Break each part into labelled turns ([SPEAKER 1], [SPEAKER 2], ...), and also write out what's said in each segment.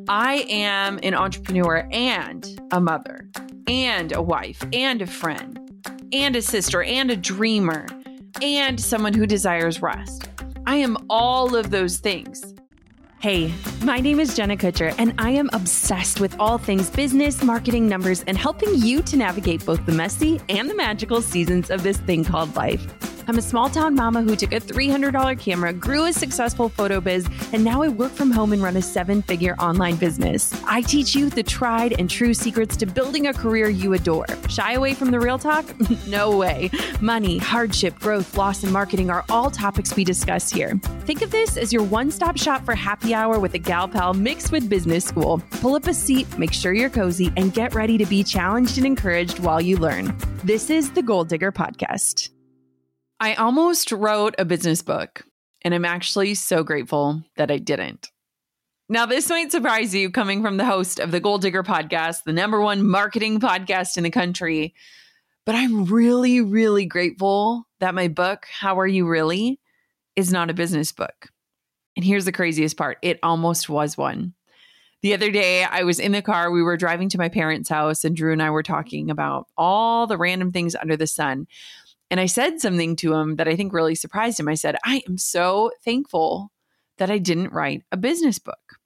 [SPEAKER 1] I am an entrepreneur and a mother and a wife and a friend and a sister and a dreamer and someone who desires rest. I am all of those things.
[SPEAKER 2] Hey, my name is Jenna Kutcher, and I am obsessed with all things business, marketing, numbers, and helping you to navigate both the messy and the magical seasons of this thing called life. I'm a small town mama who took a $300 camera, grew a successful photo biz, and now I work from home and run a 7-figure online business. I teach you the tried and true secrets to building a career you adore. Shy away from the real talk? No way. Money, hardship, growth, loss, and marketing are all topics we discuss here. Think of this as your one-stop shop for happy hour with a gal pal mixed with business school. Pull up a seat, make sure you're cozy, and get ready to be challenged and encouraged while you learn. This is the Goal Digger Podcast.
[SPEAKER 1] I almost wrote a business book, and I'm actually so grateful that I didn't. Now, this might surprise you coming from the host of the Goal Digger Podcast, the #1 marketing podcast in the country, but I'm really, really grateful that my book, How Are You Really?, is not a business book. And here's the craziest part. It almost was one. The other day, I was in the car. We were driving to my parents' house, and Drew and I were talking about all the random things under the sun. And I said something to him that I think really surprised him. I said, I am so thankful that I didn't write a business book.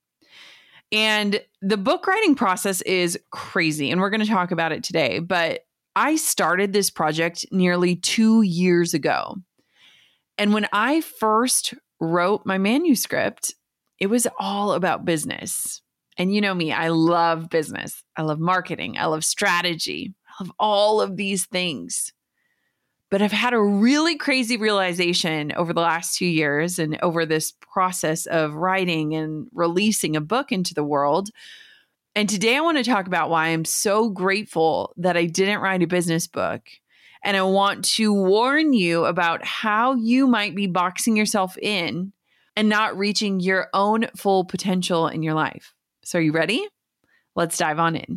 [SPEAKER 1] And the book writing process is crazy, and we're going to talk about it today. But I started this project nearly 2 years ago. And when I first wrote my manuscript, it was all about business. And you know me, I love business. I love marketing. I love strategy. I love all of these things. But I've had a really crazy realization over the last 2 years and over this process of writing and releasing a book into the world. And today I want to talk about why I'm so grateful that I didn't write a business book. And I want to warn you about how you might be boxing yourself in and not reaching your own full potential in your life. So are you ready? Let's dive on in.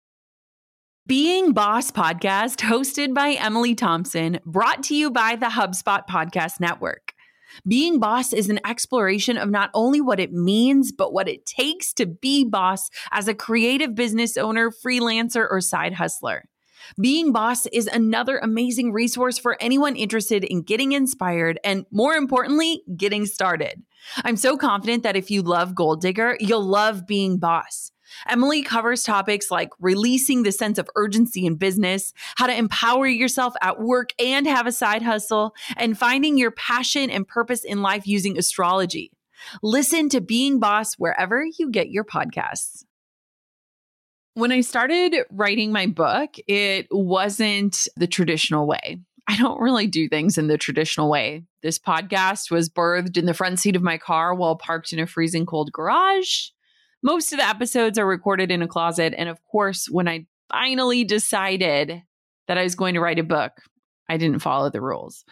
[SPEAKER 1] Being Boss Podcast, hosted by Emily Thompson, brought to you by the HubSpot Podcast Network. Being Boss is an exploration of not only what it means, but what it takes to be boss as a creative business owner, freelancer, or side hustler. Being Boss is another amazing resource for anyone interested in getting inspired and, more importantly, getting started. I'm so confident that if you love Goal Digger, you'll love Being Boss. Emily covers topics like releasing the sense of urgency in business, how to empower yourself at work and have a side hustle, and finding your passion and purpose in life using astrology. Listen to Being Boss wherever you get your podcasts. When I started writing my book, it wasn't the traditional way. I don't really do things in the traditional way. This podcast was birthed in the front seat of my car while parked in a freezing cold garage. Most of the episodes are recorded in a closet. And of course, when I finally decided that I was going to write a book, I didn't follow the rules.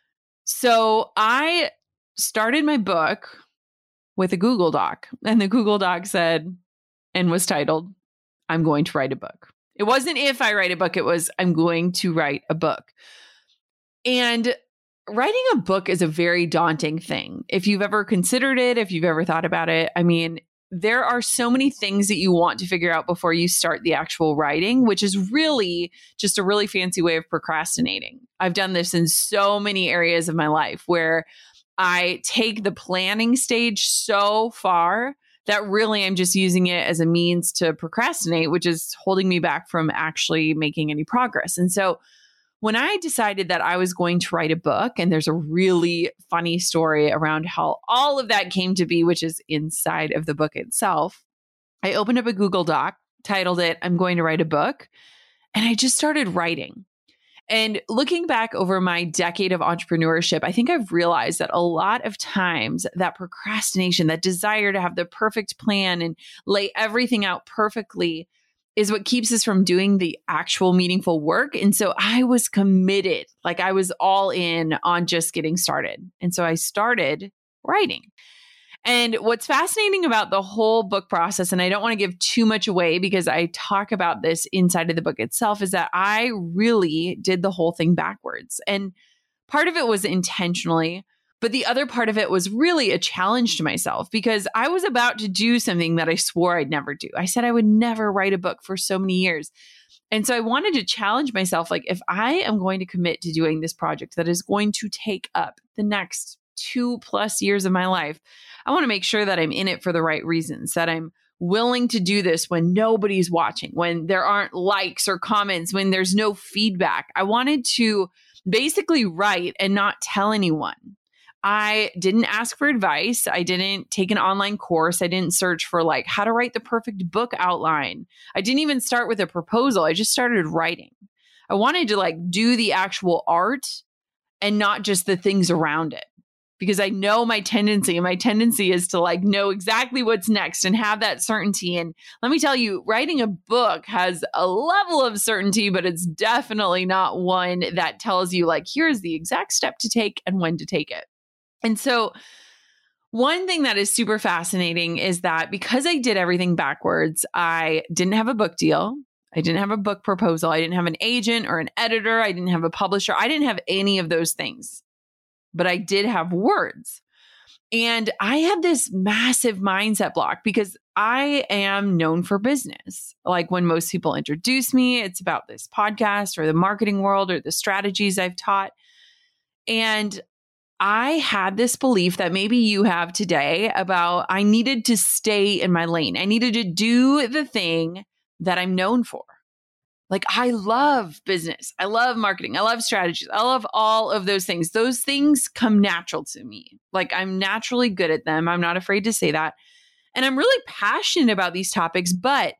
[SPEAKER 1] So I started my book with a Google Doc. And the Google Doc said, and was titled, I'm going to write a book. It wasn't if I write a book, it was I'm going to write a book. And writing a book is a very daunting thing. If you've ever considered it, if you've ever thought about it, I mean, there are so many things that you want to figure out before you start the actual writing, which is really just a really fancy way of procrastinating. I've done this in so many areas of my life where I take the planning stage so far that really I'm just using it as a means to procrastinate, which is holding me back from actually making any progress. And so when I decided that I was going to write a book, and there's a really funny story around how all of that came to be, which is inside of the book itself, I opened up a Google Doc, titled it, I'm going to write a book, and I just started writing. And looking back over my decade of entrepreneurship, I think I've realized that a lot of times that procrastination, that desire to have the perfect plan and lay everything out perfectly is what keeps us from doing the actual meaningful work. And so I was committed, like I was all in on just getting started. And so I started writing. And what's fascinating about the whole book process, and I don't want to give too much away because I talk about this inside of the book itself, is that I really did the whole thing backwards. And part of it was intentionally, But the other part of it was really a challenge to myself because I was about to do something that I swore I'd never do. I said I would never write a book for so many years. And so I wanted to challenge myself, like if I am going to commit to doing this project that is going to take up the next 2+ years of my life, I want to make sure that I'm in it for the right reasons, that I'm willing to do this when nobody's watching, when there aren't likes or comments, when there's no feedback. I wanted to basically write and not tell anyone. I didn't ask for advice. I didn't take an online course. I didn't search for like how to write the perfect book outline. I didn't even start with a proposal. I just started writing. I wanted to like do the actual art and not just the things around it, because I know my tendency, and my tendency is to like know exactly what's next and have that certainty. And let me tell you, writing a book has a level of certainty, but it's definitely not one that tells you like, here's the exact step to take and when to take it. And so one thing that is super fascinating is that because I did everything backwards, I didn't have a book deal. I didn't have a book proposal. I didn't have an agent or an editor. I didn't have a publisher. I didn't have any of those things, but I did have words. And I had this massive mindset block because I am known for business. Like when most people introduce me, it's about this podcast or the marketing world or the strategies I've taught. And I had this belief that maybe you have today about I needed to stay in my lane. I needed to do the thing that I'm known for. Like I love business. I love marketing. I love strategies. I love all of those things. Those things come natural to me. Like I'm naturally good at them. I'm not afraid to say that. And I'm really passionate about these topics. But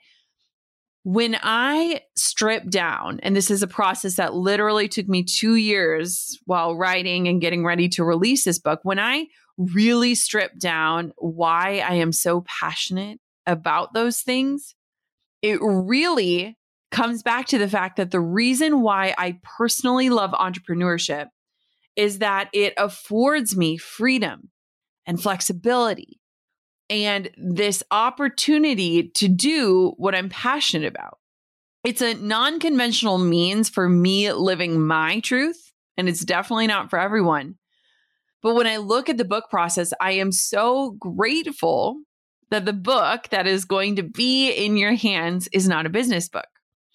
[SPEAKER 1] when I strip down, and this is a process that literally took me 2 years while writing and getting ready to release this book, when I really strip down why I am so passionate about those things, it really comes back to the fact that the reason why I personally love entrepreneurship is that it affords me freedom and flexibility and this opportunity to do what I'm passionate about. It's a non-conventional means for me living my truth, and it's definitely not for everyone. But when I look at the book process, I am so grateful that the book that is going to be in your hands is not a business book.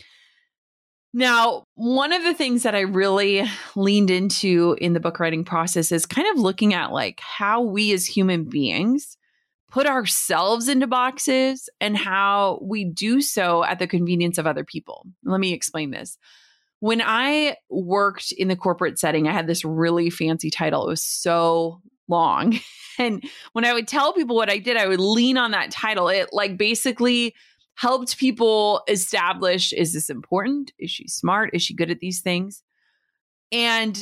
[SPEAKER 1] Now, one of the things that I really leaned into in the book writing process is kind of looking at like how we as human beings put ourselves into boxes and how we do so at the convenience of other people. Let me explain this. When I worked in the corporate setting, I had this really fancy title. It was so long. And when I would tell people what I did, I would lean on that title. It like basically helped people establish, is this important? Is she smart? Is she good at these things? And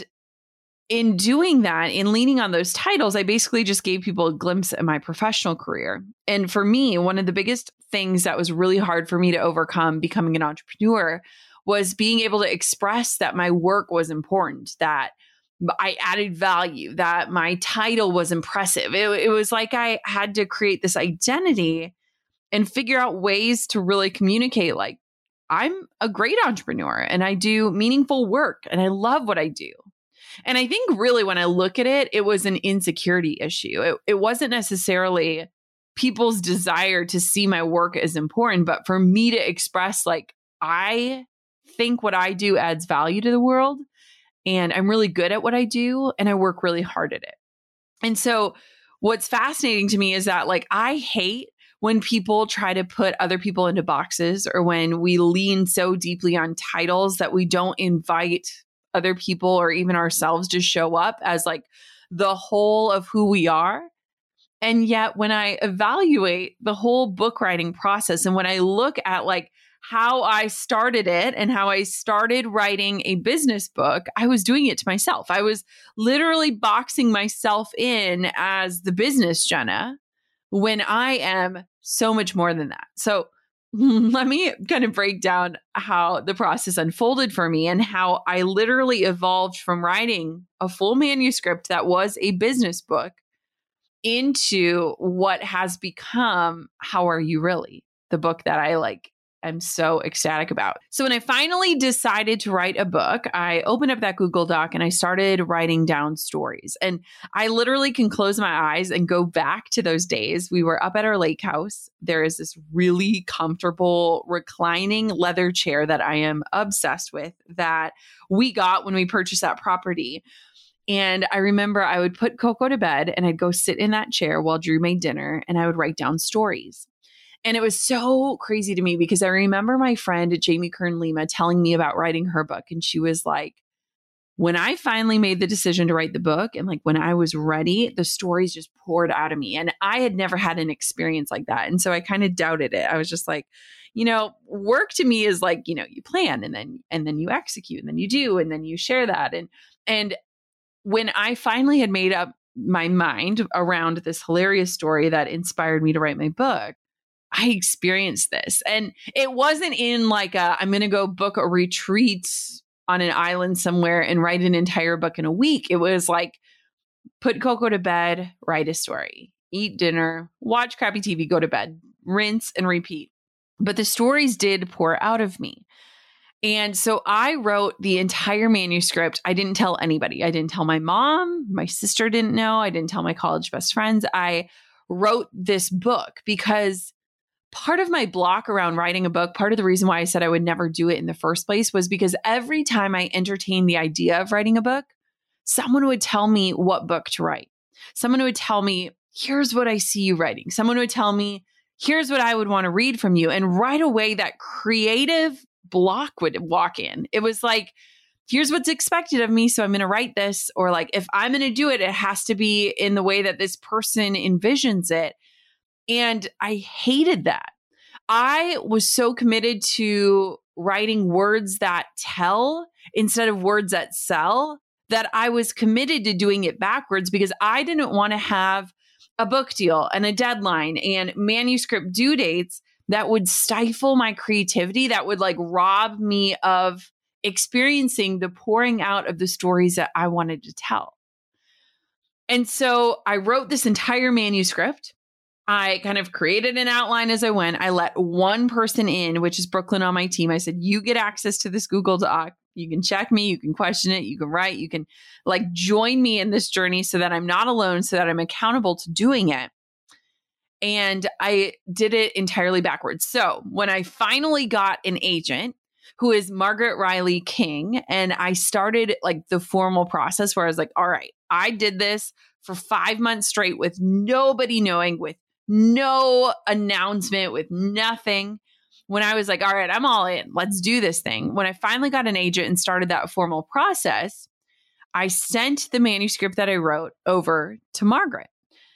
[SPEAKER 1] in doing that, in leaning on those titles, I basically just gave people a glimpse at my professional career. And for me, one of the biggest things that was really hard for me to overcome becoming an entrepreneur was being able to express that my work was important, that I added value, that my title was impressive. It was like I had to create this identity and figure out ways to really communicate like, I'm a great entrepreneur and I do meaningful work and I love what I do. And I think really when I look at it, it was an insecurity issue. It wasn't necessarily people's desire to see my work as important, but for me to express like, I think what I do adds value to the world and I'm really good at what I do and I work really hard at it. And so what's fascinating to me is that like, I hate when people try to put other people into boxes or when we lean so deeply on titles that we don't invite other people or even ourselves to show up as like the whole of who we are. And yet when I evaluate the whole book writing process and when I look at like how I started it and how I started writing a business book, I was doing it to myself. I was literally boxing myself in as the business Jenna when I am so much more than that. So let me kind of break down how the process unfolded for me and how I literally evolved from writing a full manuscript that was a business book into what has become How Are You Really? The book that I like am so ecstatic about. So when I finally decided to write a book, I opened up that Google Doc and I started writing down stories. And I literally can close my eyes and go back to those days. We were up at our lake house. There is this really comfortable reclining leather chair that I am obsessed with that we got when we purchased that property. And I remember I would put Coco to bed and I'd go sit in that chair while Drew made dinner and I would write down stories. And it was so crazy to me because I remember my friend Jamie Kern Lima telling me about writing her book. And she was like, when I finally made the decision to write the book and like when I was ready, the stories just poured out of me. And I had never had an experience like that. And so I kind of doubted it. I was just like, work to me is like, you plan and then you execute and then you do and then you share that. And when I finally had made up my mind around this hilarious story that inspired me to write my book, I experienced this. And it wasn't in like I'm going to go book a retreat on an island somewhere and write an entire book in a week. It was like, put Coco to bed, write a story, eat dinner, watch crappy TV, go to bed, rinse and repeat. But the stories did pour out of me. And so I wrote the entire manuscript. I didn't tell anybody. I didn't tell my mom. My sister didn't know. I didn't tell my college best friends. I wrote this book because part of my block around writing a book, part of the reason why I said I would never do it in the first place was because every time I entertained the idea of writing a book, someone would tell me what book to write. Someone would tell me, here's what I see you writing. Someone would tell me, here's what I would want to read from you. And right away, that creative block would walk in. It was like, here's what's expected of me. So I'm going to write this. Or like, if I'm going to do it, it has to be in the way that this person envisions it. And I hated that. I was so committed to writing words that tell instead of words that sell that I was committed to doing it backwards because I didn't want to have a book deal and a deadline and manuscript due dates that would stifle my creativity, that would like rob me of experiencing the pouring out of the stories that I wanted to tell. And so I wrote this entire manuscript. I kind of created an outline as I went. I let one person in, which is Brooklyn on my team. I said, you get access to this Google Doc. You can check me, you can question it, you can write, you can like join me in this journey so that I'm not alone, so that I'm accountable to doing it. And I did it entirely backwards. So when I finally got an agent who is Margaret Riley King, and I started like the formal process where I was like, all right, I did this for 5 months straight with nobody knowing, with no announcement, with nothing. When I was like, all right, I'm all in, let's do this thing. When I finally got an agent and started that formal process, I sent the manuscript that I wrote over to Margaret.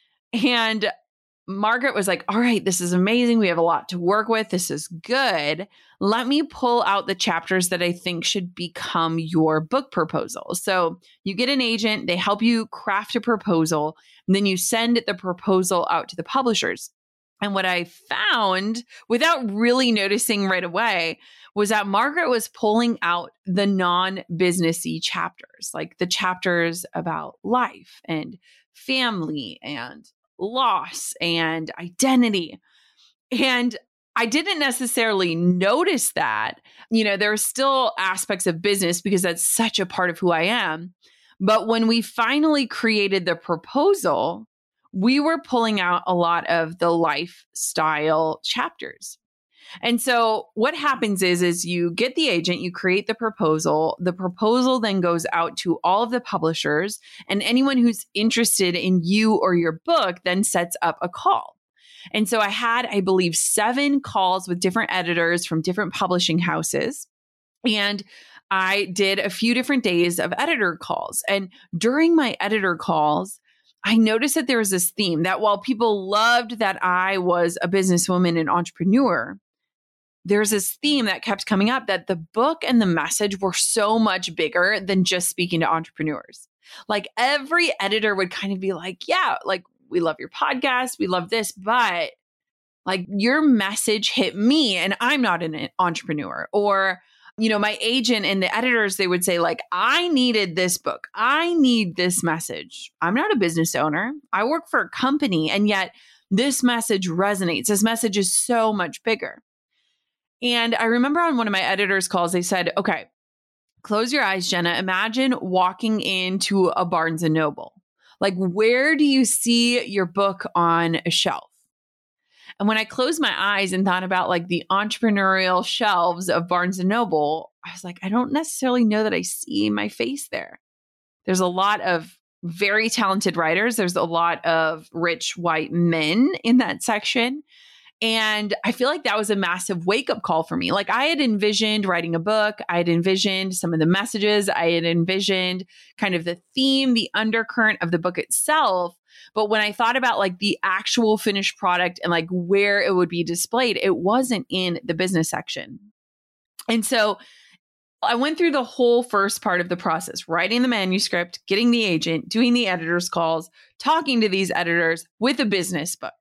[SPEAKER 1] And Margaret was like, all right, this is amazing. We have a lot to work with. This is good. Let me pull out the chapters that I think should become your book proposal. So you get an agent, they help you craft a proposal, and then you send the proposal out to the publishers. And what I found, without really noticing right away, was that Margaret was pulling out the non-businessy chapters, like the chapters about life and family and loss and identity. And I didn't necessarily notice that. There are still aspects of business because that's such a part of who I am. But when we finally created the proposal, we were pulling out a lot of the lifestyle chapters. And so what happens is you get the agent, you create the proposal then goes out to all of the publishers, and anyone who's interested in you or your book then sets up a call. And so I had, I believe, 7 calls with different editors from different publishing houses. And I did a few different days of editor calls. And during my editor calls, I noticed that there was this theme that while people loved that I was a businesswoman and entrepreneur, there's this theme that kept coming up that the book and the message were so much bigger than just speaking to entrepreneurs. Like every editor would kind of be like, yeah, like we love your podcast, we love this, but like your message hit me and I'm not an entrepreneur. Or, my agent and the editors, they would say like, I needed this book. I need this message. I'm not a business owner. I work for a company. And yet this message resonates. This message is so much bigger. And I remember on one of my editor's calls, they said, okay, close your eyes, Jenna. Imagine walking into a Barnes and Noble. Like, where do you see your book on a shelf? And when I closed my eyes and thought about like the entrepreneurial shelves of Barnes and Noble, I was like, I don't necessarily know that I see my face there. There's a lot of very talented writers. There's a lot of rich white men in that section. And I feel like that was a massive wake-up call for me. Like, I had envisioned writing a book. I had envisioned some of the messages. I had envisioned kind of the theme, the undercurrent of the book itself. But when I thought about like the actual finished product and like where it would be displayed, it wasn't in the business section. And so I went through the whole first part of the process, writing the manuscript, getting the agent, doing the editor's calls, talking to these editors with a business book.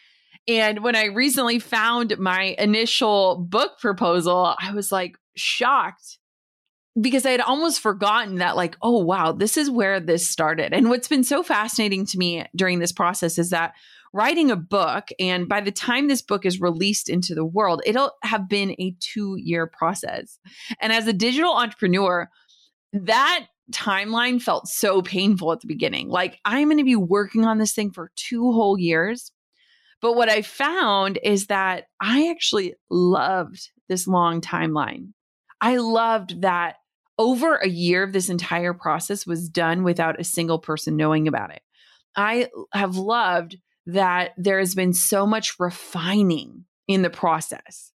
[SPEAKER 1] And when I recently found my initial book proposal, I was like shocked because I had almost forgotten that, like, oh, wow, this is where this started. And what's been so fascinating to me during this process is that writing a book, and by the time this book is released into the world, it'll have been a 2-year process. And as a digital entrepreneur, that timeline felt so painful at the beginning. Like, I'm going to be working on this thing for 2 whole years. But what I found is that I actually loved this long timeline. I loved that over a year of this entire process was done without a single person knowing about it. I have loved that there has been so much refining in the process.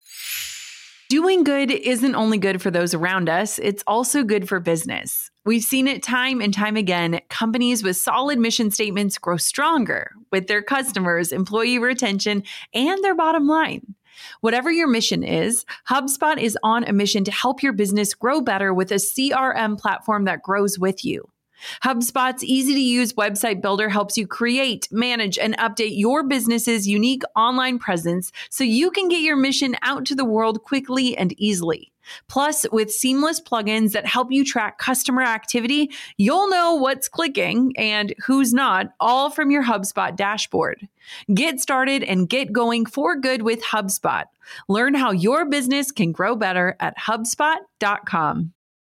[SPEAKER 1] Doing good isn't only good for those around us, it's also good for business. We've seen it time and time again. Companies with solid mission statements grow stronger with their customers, employee retention, and their bottom line. Whatever your mission is, HubSpot is on a mission to help your business grow better with a CRM platform that grows with you. HubSpot's easy-to-use website builder helps you create, manage, and update your business's unique online presence so you can get your mission out to the world quickly and easily. Plus, with seamless plugins that help you track customer activity, you'll know what's clicking and who's not, all from your HubSpot dashboard. Get started and get going for good with HubSpot. Learn how your business can grow better at HubSpot.com.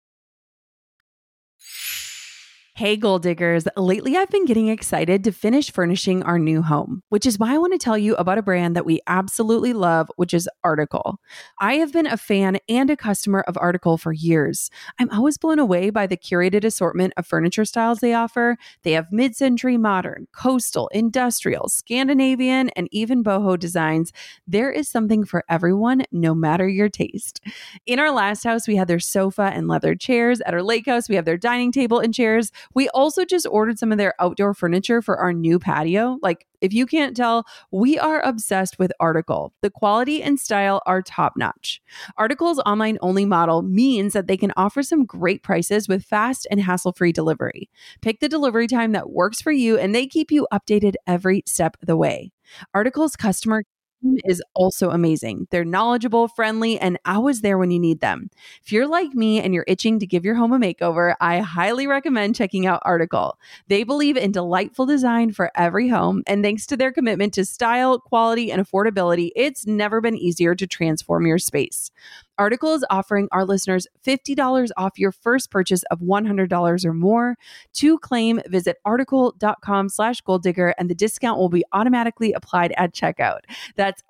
[SPEAKER 2] Hey, goal diggers. Lately, I've been getting excited to finish furnishing our new home, which is why I want to tell you about a brand that we absolutely love, which is Article. I have been a fan and a customer of Article for years. I'm always blown away by the curated assortment of furniture styles they offer. They have mid-century modern, coastal, industrial, Scandinavian, and even boho designs. There is something for everyone, no matter your taste. In our last house, we had their sofa and leather chairs. At our lake house, we have their dining table and chairs. We also just ordered some of their outdoor furniture for our new patio. Like, if you can't tell, we are obsessed with Article. The quality and style are top notch. Article's online only model means that they can offer some great prices with fast and hassle-free delivery. Pick the delivery time that works for you, and they keep you updated every step of the way. Article's customer is also amazing. They're knowledgeable, friendly, and always there when you need them. If you're like me and you're itching to give your home a makeover, I highly recommend checking out Article. They believe in delightful design for every home, and thanks to their commitment to style, quality, and affordability, it's never been easier to transform your space. Article is offering our listeners $50 off your first purchase of $100 or more. To claim, visit article.com/goaldigger and the discount will be automatically applied at checkout. That's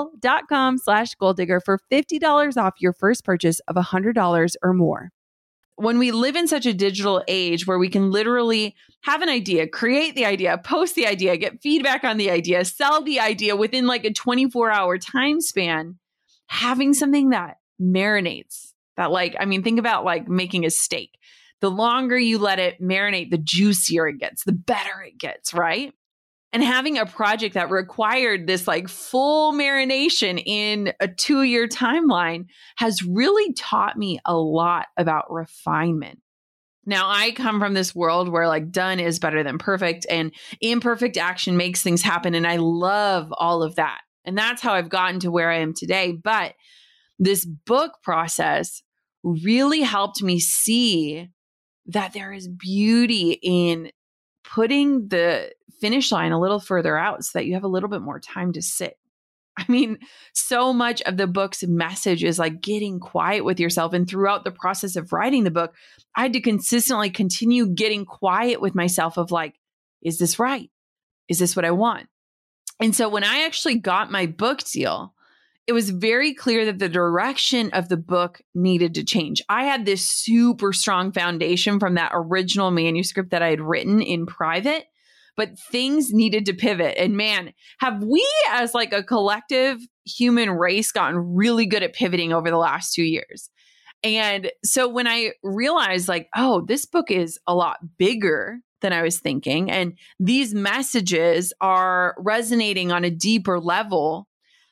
[SPEAKER 2] article.com/goaldigger for $50 off your first purchase of $100 or more.
[SPEAKER 1] When we live in such a digital age where we can literally have an idea, create the idea, post the idea, get feedback on the idea, sell the idea within like a 24-hour time span, having something that marinates, that think about like making a steak. The longer you let it marinate, the juicier it gets, the better it gets, right? And having a project that required this like full marination in a 2-year timeline has really taught me a lot about refinement. Now, I come from this world where like done is better than perfect, and imperfect action makes things happen. And I love all of that. And that's how I've gotten to where I am today. But this book process really helped me see that there is beauty in putting the finish line a little further out so that you have a little bit more time to sit. I mean, so much of the book's message is like getting quiet with yourself. And throughout the process of writing the book, I had to consistently continue getting quiet with myself of like, is this right? Is this what I want? And so when I actually got my book deal, it was very clear that the direction of the book needed to change. I had this super strong foundation from that original manuscript that I had written in private, but things needed to pivot. And man, have we as like a collective human race gotten really good at pivoting over the last 2 years. And so when I realized like, oh, this book is a lot bigger than I was thinking, and these messages are resonating on a deeper level,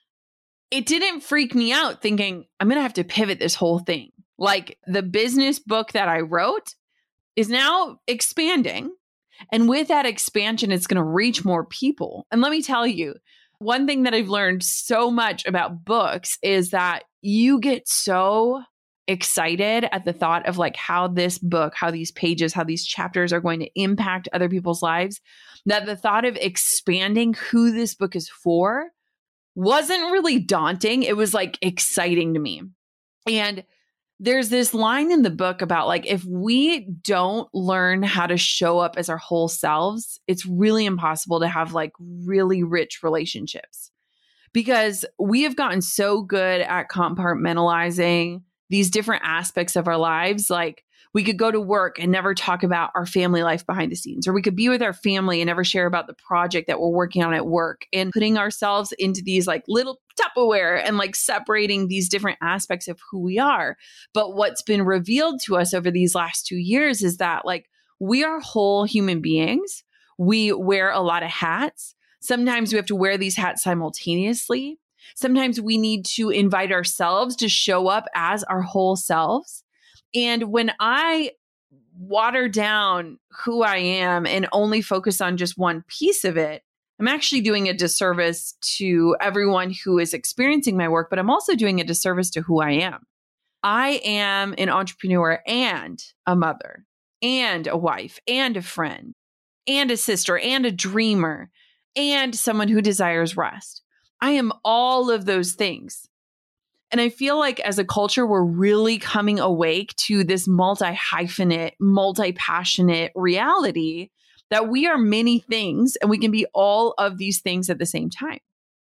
[SPEAKER 1] it didn't freak me out thinking I'm going to have to pivot this whole thing. Like the business book that I wrote is now expanding. And with that expansion, it's going to reach more people. And let me tell you, one thing that I've learned so much about books is that you get so excited at the thought of like how this book, how these pages, how these chapters are going to impact other people's lives, that the thought of expanding who this book is for wasn't really daunting. It was like exciting to me. And there's this line in the book about like, if we don't learn how to show up as our whole selves, it's really impossible to have like really rich relationships, because we have gotten so good at compartmentalizing these different aspects of our lives. Like we could go to work and never talk about our family life behind the scenes, or we could be with our family and never share about the project that we're working on at work, and putting ourselves into these like little Tupperware and like separating these different aspects of who we are. But what's been revealed to us over these last 2 years is that like we are whole human beings. We wear a lot of hats. Sometimes we have to wear these hats simultaneously. Sometimes we need to invite ourselves to show up as our whole selves. And when I water down who I am and only focus on just one piece of it, I'm actually doing a disservice to everyone who is experiencing my work, but I'm also doing a disservice to who I am. I am an entrepreneur and a mother and a wife and a friend and a sister and a dreamer and someone who desires rest. I am all of those things. And I feel like as a culture, we're really coming awake to this multi-hyphenate, multi-passionate reality that we are many things and we can be all of these things at the same time.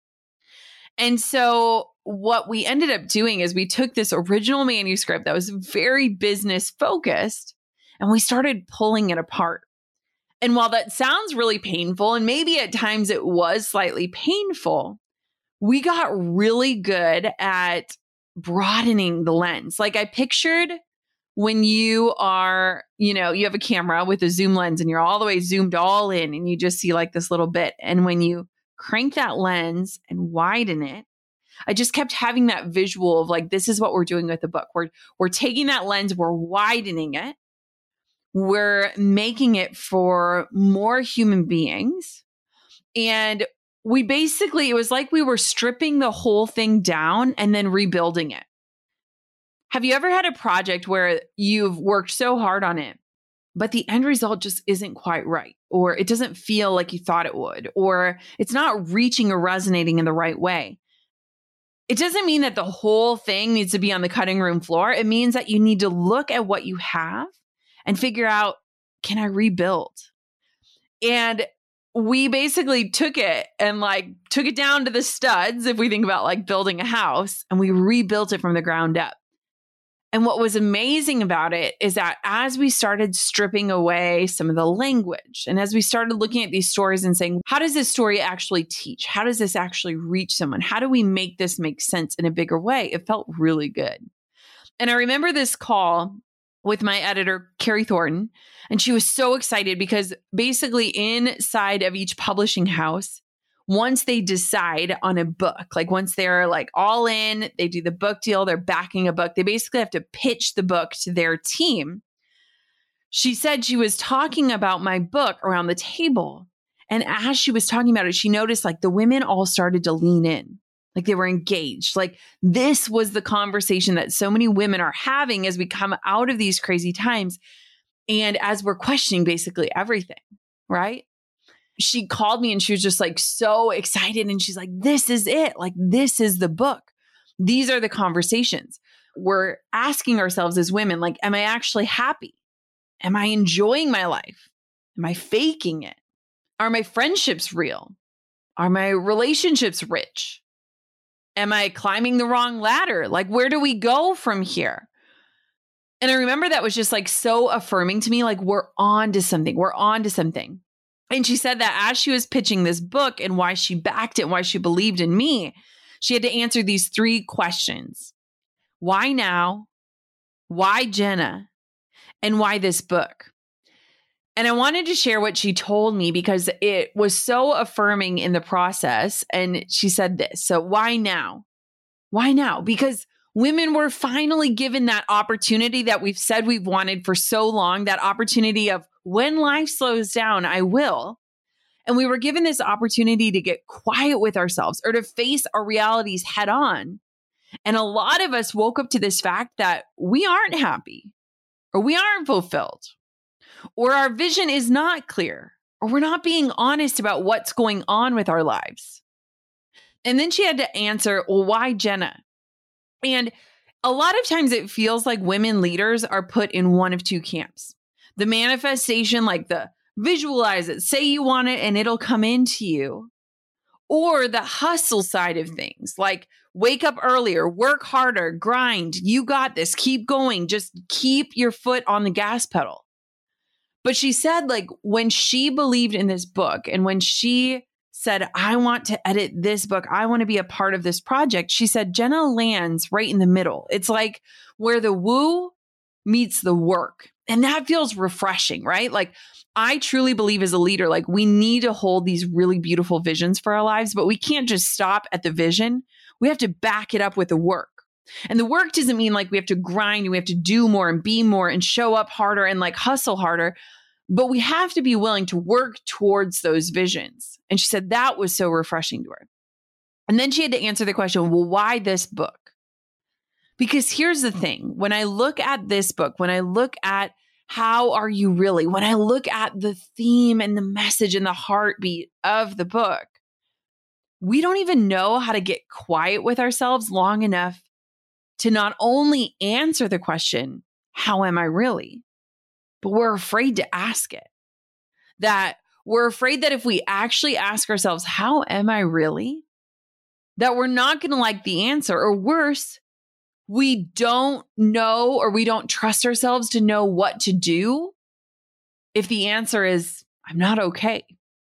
[SPEAKER 1] And so what we ended up doing is we took this original manuscript that was very business focused and we started pulling it apart. And while that sounds really painful, and maybe at times it was slightly painful, we got really good at broadening the lens. Like I pictured when you are, you have a camera with a zoom lens and you're all the way zoomed all in and you just see like this little bit. And when you crank that lens and widen it, I just kept having that visual of like, this is what we're doing with the book. We're taking that lens, we're widening it. We're making it for more human beings. And it was like we were stripping the whole thing down and then rebuilding it. Have you ever had a project where you've worked so hard on it, but the end result just isn't quite right, or it doesn't feel like you thought it would, or it's not reaching or resonating in the right way? It doesn't mean that the whole thing needs to be on the cutting room floor. It means that you need to look at what you have and figure out, can I rebuild? And we basically took it and took it down to the studs, if we think about like building a house, and we rebuilt it from the ground up. And what was amazing about it is that as we started stripping away some of the language, and as we started looking at these stories and saying, how does this story actually teach? How does this actually reach someone? How do we make this make sense in a bigger way? It felt really good. And I remember this call with my editor, Carrie Thornton, and she was so excited because basically inside of each publishing house, once they decide on a book, like once they're like all in, they do the book deal, they're backing a book, they basically have to pitch the book to their team. She said she was talking about my book around the table. And as she was talking about it, she noticed like the women all started to lean in. Like they were engaged. Like this was the conversation that so many women are having as we come out of these crazy times. And as we're questioning basically everything, right? she called me and she was just like so excited. And she's like, this is it. Like, this is the book. These are the conversations we're asking ourselves as women. Like, am I actually happy? Am I enjoying my life? Am I faking it? Are my friendships real? Are my relationships rich? Am I climbing the wrong ladder? Like, where do we go from here? And I remember that was just like so affirming to me. Like, we're on to something. We're on to something. And she said that as she was pitching this book and why she backed it and why she believed in me, she had to answer these 3 questions. Why now? Why Jenna? And why this book? And I wanted to share what she told me because it was so affirming in the process. And she said this. So why now? Why now? Because women were finally given that opportunity that we've said we've wanted for so long, that opportunity of when life slows down, I will. And we were given this opportunity to get quiet with ourselves or to face our realities head on. And a lot of us woke up to this fact that we aren't happy or we aren't fulfilled or our vision is not clear or we're not being honest about what's going on with our lives. And then she had to answer, well, why Jenna? And a lot of times it feels like women leaders are put in one of 2 camps. The manifestation, like the visualize it, say you want it and it'll come into you. Or the hustle side of things, like wake up earlier, work harder, grind, you got this, keep going, just keep your foot on the gas pedal. But she said, like, when she believed in this book and when she said, I want to edit this book, I want to be a part of this project, she said, Jenna lands right in the middle. It's like where the woo meets the work. And that feels refreshing, right? Like, I truly believe as a leader, like we need to hold these really beautiful visions for our lives, but we can't just stop at the vision. We have to back it up with the work. And the work doesn't mean like we have to grind and we have to do more and be more and show up harder and like hustle harder, but we have to be willing to work towards those visions. And she said that was so refreshing to her. And then she had to answer the question, well, why this book? Because here's the thing. When I look at this book, when I look at how are you really, when I look at the theme and the message and the heartbeat of the book, we don't even know how to get quiet with ourselves long enough to not only answer the question, how am I really? But we're afraid to ask it. That we're afraid that if we actually ask ourselves, how am I really? That we're not going to like the answer, or worse, we don't know or we don't trust ourselves to know what to do if the answer is, I'm not okay.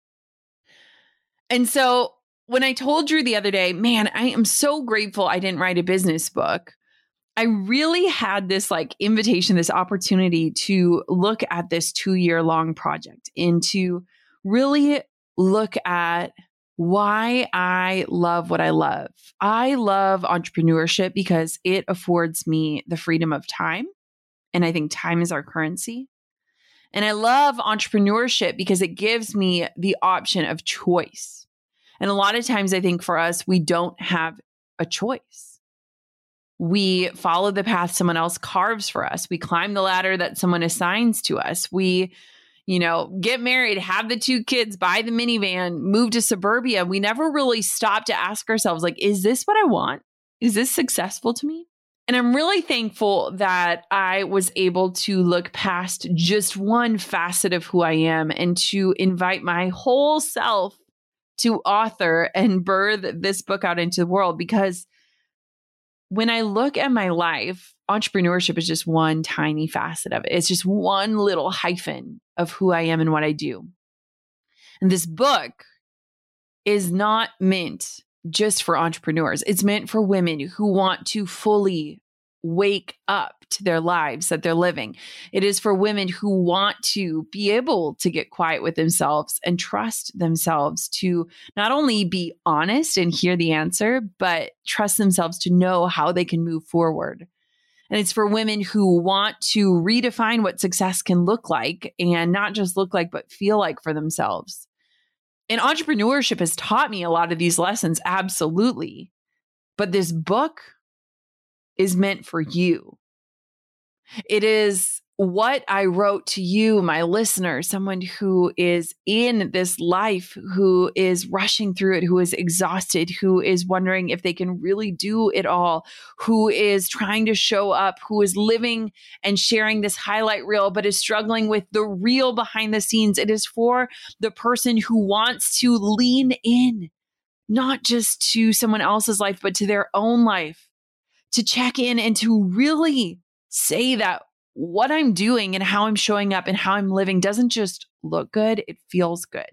[SPEAKER 1] And so when I told Drew the other day, man, I am so grateful I didn't write a business book. I really had this like invitation, this opportunity to look at this 2-year-long project and to really look at why I love what I love. I love entrepreneurship because it affords me the freedom of time. And I think time is our currency. And I love entrepreneurship because it gives me the option of choice. And a lot of times I think for us, we don't have a choice. We follow the path someone else carves for us. We climb the ladder that someone assigns to us. We, get married, have the 2 kids, buy the minivan, move to suburbia. We never really stop to ask ourselves, like, is this what I want? Is this successful to me? And I'm really thankful that I was able to look past just one facet of who I am and to invite my whole self to author and birth this book out into the world. Because when I look at my life, entrepreneurship is just one tiny facet of it. It's just one little hyphen of who I am and what I do. And this book is not meant just for entrepreneurs. It's meant for women who want to fully wake up to their lives that they're living. It is for women who want to be able to get quiet with themselves and trust themselves to not only be honest and hear the answer, but trust themselves to know how they can move forward. And it's for women who want to redefine what success can look like, and not just look like, but feel like for themselves. And entrepreneurship has taught me a lot of these lessons, absolutely. But this book is meant for you. It is what I wrote to you, my listener, someone who is in this life, who is rushing through it, who is exhausted, who is wondering if they can really do it all, who is trying to show up, who is living and sharing this highlight reel, but is struggling with the real behind the scenes. It is for the person who wants to lean in, not just to someone else's life, but to their own life, to check in and to really say that what I'm doing and how I'm showing up and how I'm living doesn't just look good, it feels good.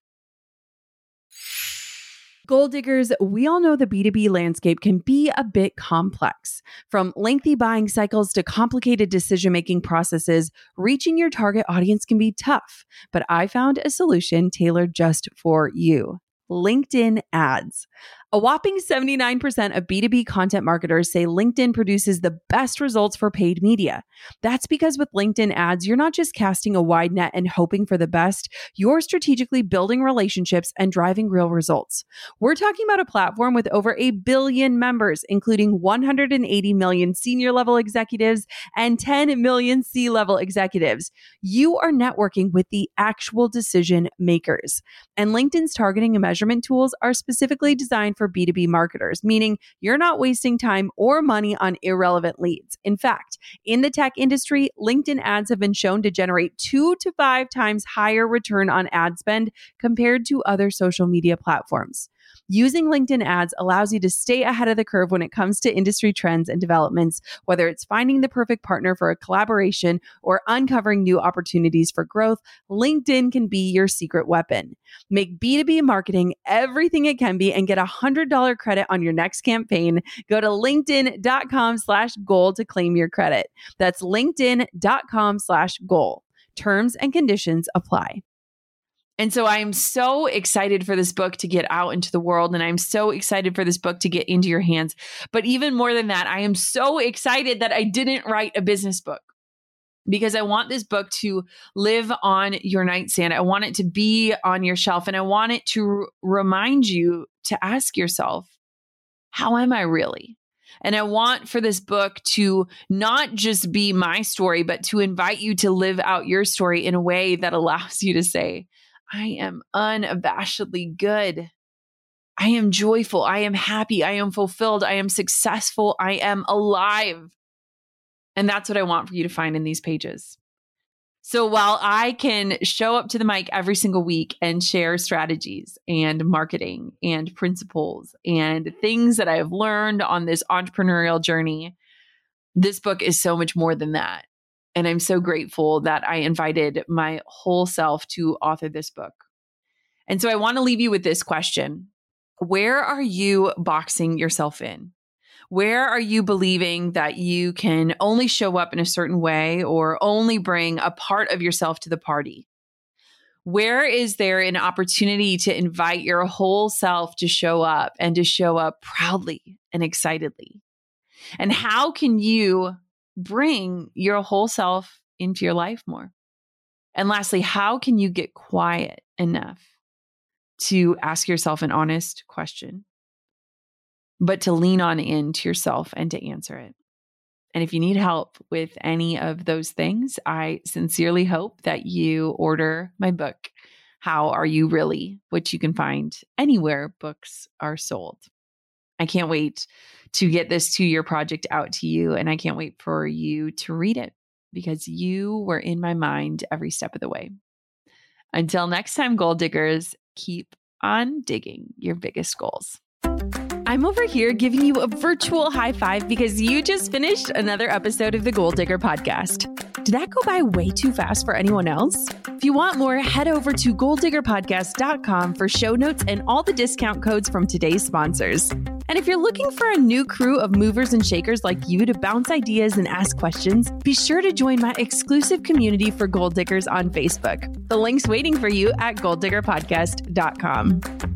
[SPEAKER 2] Goal diggers, we all know the B2B landscape can be a bit complex. From lengthy buying cycles to complicated decision-making processes, reaching your target audience can be tough. But I found a solution tailored just for you: LinkedIn ads. A whopping 79% of B2B content marketers say LinkedIn produces the best results for paid media. That's because with LinkedIn ads, you're not just casting a wide net and hoping for the best, you're strategically building relationships and driving real results. We're talking about a platform with over 1 billion members, including 180 million senior level executives and 10 million C-level executives. You are networking with the actual decision makers. And LinkedIn's targeting and measurement tools are specifically designed for B2B marketers, meaning you're not wasting time or money on irrelevant leads. In fact, in the tech industry, LinkedIn ads have been shown to generate 2 to 5 times higher return on ad spend compared to other social media platforms. Using LinkedIn ads allows you to stay ahead of the curve when it comes to industry trends and developments, whether it's finding the perfect partner for a collaboration or uncovering new opportunities for growth. LinkedIn can be your secret weapon. Make B2B marketing everything it can be and get $100 credit on your next campaign. Go to linkedin.com/goal to claim your credit. That's linkedin.com/goal. Terms and conditions apply.
[SPEAKER 1] And so I am so excited for this book to get out into the world. And I'm so excited for this book to get into your hands. But even more than that, I am so excited that I didn't write a business book, because I want this book to live on your nightstand. I want it to be on your shelf. And I want it to remind you to ask yourself, how am I really? And I want for this book to not just be my story, but to invite you to live out your story in a way that allows you to say, I am unabashedly good. I am joyful. I am happy. I am fulfilled. I am successful. I am alive. And that's what I want for you to find in these pages. So while I can show up to the mic every single week and share strategies and marketing and principles and things that I've learned on this entrepreneurial journey, this book is so much more than that. And I'm so grateful that I invited my whole self to author this book. And so I want to leave you with this question. Where are you boxing yourself in? Where are you believing that you can only show up in a certain way or only bring a part of yourself to the party? Where is there an opportunity to invite your whole self to show up and to show up proudly and excitedly? And how can you bring your whole self into your life more? And lastly, how can you get quiet enough to ask yourself an honest question, but to lean on into yourself and to answer it? And if you need help with any of those things, I sincerely hope that you order my book, How Are You Really?, which you can find anywhere books are sold. I can't wait to get this 2-year project out to you. And I can't wait for you to read it, because you were in my mind every step of the way. Until next time, goal diggers, keep on digging your biggest goals.
[SPEAKER 2] I'm over here giving you a virtual high five because you just finished another episode of the Goal Digger podcast. Did that go by way too fast for anyone else? If you want more, head over to goaldiggerpodcast.com for show notes and all the discount codes from today's sponsors. And if you're looking for a new crew of movers and shakers like you to bounce ideas and ask questions, be sure to join my exclusive community for Goal Diggers on Facebook. The link's waiting for you at goaldiggerpodcast.com.